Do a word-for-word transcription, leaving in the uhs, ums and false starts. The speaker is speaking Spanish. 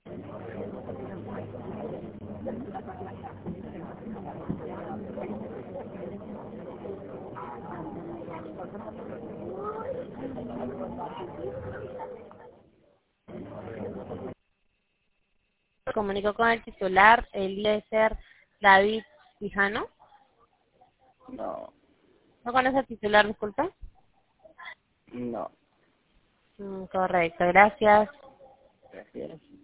Comunicó con el titular, Eliezer David Quijano. No, ¿No conoce al titular, disculpa? no. Mm, correcto, gracias. Gracias.